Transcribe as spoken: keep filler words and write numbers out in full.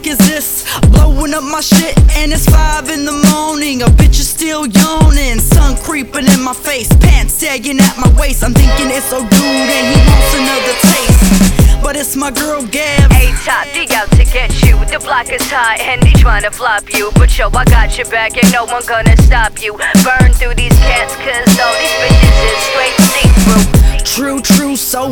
is this? Blowing up my shit and it's five in the morning. A bitch is still yawning, sun creeping in my face, pants sagging at my waist. I'm thinking it's so dude and he wants another taste, but it's my girl Gab. A-Top, they out to get you. The block is hot and they tryna flop you, but yo, I got your back and no one gonna stop you. Burn through these cats cause all these bitches is straight see-through. True, true, so